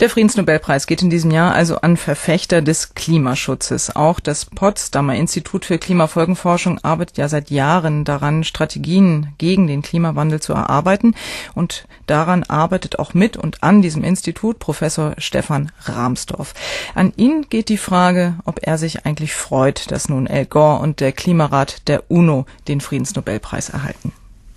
Der Friedensnobelpreis geht in diesem Jahr also an Verfechter des Klimaschutzes. Auch das Potsdamer Institut für Klimafolgenforschung arbeitet ja seit Jahren daran, Strategien gegen den Klimawandel zu erarbeiten. Und daran arbeitet auch mit und an diesem Institut Professor Stefan Rahmstorf. An ihn geht die Frage, ob er sich eigentlich freut, dass nun Al Gore und der Klimarat der UNO den Friedensnobelpreis erhalten.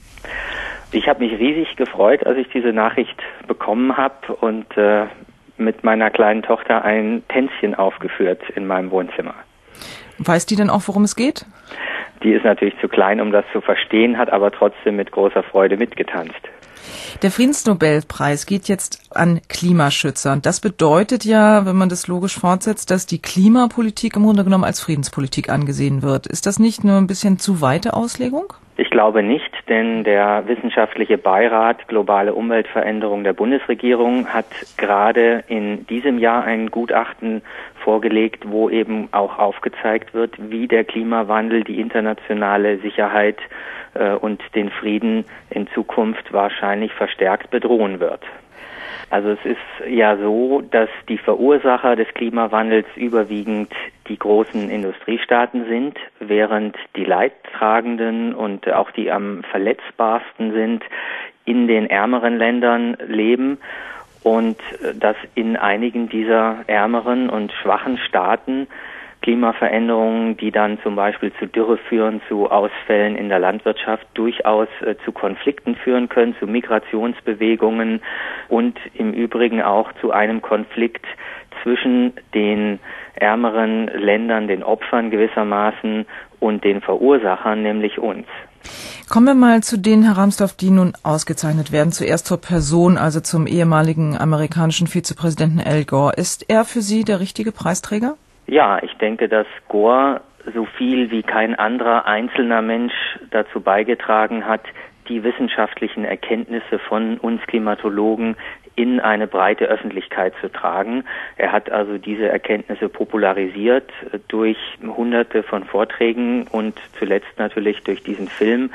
Ich habe mich riesig gefreut, als ich diese Nachricht bekommen habe und mit meiner kleinen Tochter ein Tänzchen aufgeführt in meinem Wohnzimmer. Weiß die denn auch, worum es geht? Die ist natürlich zu klein, um das zu verstehen, hat aber trotzdem mit großer Freude mitgetanzt. Der Friedensnobelpreis geht jetzt an Klimaschützer. Und das bedeutet ja, wenn man das logisch fortsetzt, dass die Klimapolitik im Grunde genommen als Friedenspolitik angesehen wird. Ist das nicht nur ein bisschen zu weite Auslegung? Ich glaube nicht, denn der wissenschaftliche Beirat Globale Umweltveränderung der Bundesregierung hat gerade in diesem Jahr ein Gutachten vorgelegt, wo eben auch aufgezeigt wird, wie der Klimawandel die internationale Sicherheit und den Frieden in Zukunft wahrscheinlich verstärkt bedrohen wird. Also es ist ja so, dass die Verursacher des Klimawandels überwiegend die großen Industriestaaten sind, während die Leidtragenden und auch die am verletzbarsten sind, in den ärmeren Ländern leben und dass in einigen dieser ärmeren und schwachen Staaten Klimaveränderungen, die dann zum Beispiel zu Dürre führen, zu Ausfällen in der Landwirtschaft, durchaus zu Konflikten führen können, zu Migrationsbewegungen und im Übrigen auch zu einem Konflikt zwischen den ärmeren Ländern, den Opfern gewissermaßen und den Verursachern, nämlich uns. Kommen wir mal zu den, Herr Rahmstorf, die nun ausgezeichnet werden. Zuerst zur Person, also zum ehemaligen amerikanischen Vizepräsidenten Al Gore. Ist er für Sie der richtige Preisträger? Ja, ich denke, dass Gore so viel wie kein anderer einzelner Mensch dazu beigetragen hat, die wissenschaftlichen Erkenntnisse von uns Klimatologen in eine breite Öffentlichkeit zu tragen. Er hat also diese Erkenntnisse popularisiert durch Hunderte von Vorträgen und zuletzt natürlich durch diesen Film,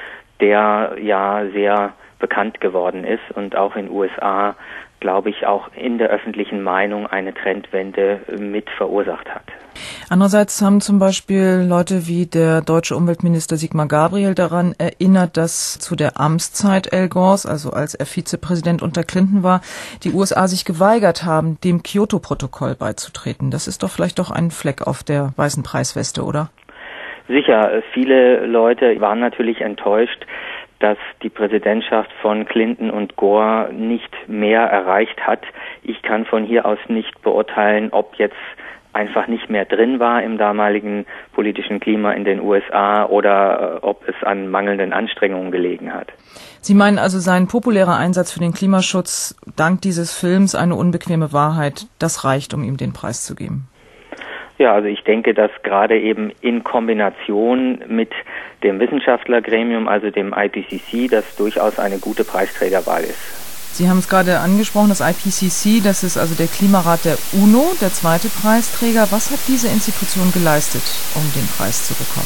der ja sehr bekannt geworden ist und auch in den USA, glaube ich, auch in der öffentlichen Meinung eine Trendwende mit verursacht hat. Andererseits haben zum Beispiel Leute wie der deutsche Umweltminister Sigmar Gabriel daran erinnert, dass zu der Amtszeit Al Gores, also als er Vizepräsident unter Clinton war, die USA sich geweigert haben, dem Kyoto-Protokoll beizutreten. Das ist doch vielleicht doch ein Fleck auf der weißen Preisweste, oder? Sicher, viele Leute waren natürlich enttäuscht, dass die Präsidentschaft von Clinton und Gore nicht mehr erreicht hat. Ich kann von hier aus nicht beurteilen, ob jetzt einfach nicht mehr drin war im damaligen politischen Klima in den USA oder ob es an mangelnden Anstrengungen gelegen hat. Sie meinen also, sein populärer Einsatz für den Klimaschutz dank dieses Films Eine unbequeme Wahrheit, das reicht, um ihm den Preis zu geben? Ja, also ich denke, dass gerade eben in Kombination mit dem Wissenschaftlergremium, also dem IPCC, das durchaus eine gute Preisträgerwahl ist. Sie haben es gerade angesprochen, das IPCC, das ist also der Klimarat der UNO, der zweite Preisträger. Was hat diese Institution geleistet, um den Preis zu bekommen?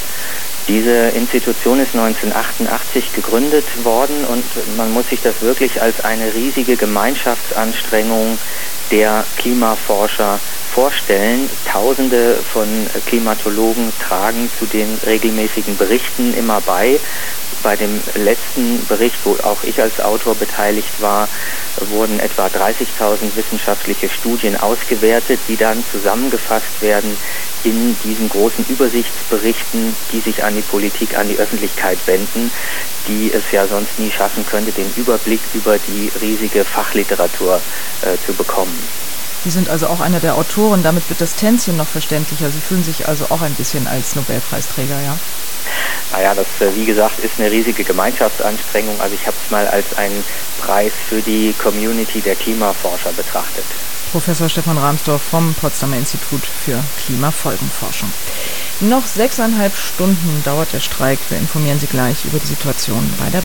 Diese Institution ist 1988 gegründet worden und man muss sich das wirklich als eine riesige Gemeinschaftsanstrengung der Klimaforscher vorstellen. Tausende von Klimatologen tragen zu den regelmäßigen Berichten immer bei. Bei dem letzten Bericht, wo auch ich als Autor beteiligt war, wurden etwa 30.000 wissenschaftliche Studien ausgewertet, die dann zusammengefasst werden in diesen großen Übersichtsberichten, die sich an die Politik, an die Öffentlichkeit wenden, die es ja sonst nie schaffen könnte, den Überblick über die riesige Fachliteratur zu bekommen. Sie sind also auch einer der Autoren, damit wird das Tänzchen noch verständlicher. Sie fühlen sich also auch ein bisschen als Nobelpreisträger, ja? Naja, das, wie gesagt, ist eine riesige Gemeinschaftsanstrengung. Also ich habe es mal als einen Preis für die Community der Klimaforscher betrachtet. Professor Stefan Rahmstorf vom Potsdamer Institut für Klimafolgenforschung. Noch 6,5 Stunden dauert der Streik. Wir informieren Sie gleich über die Situation bei der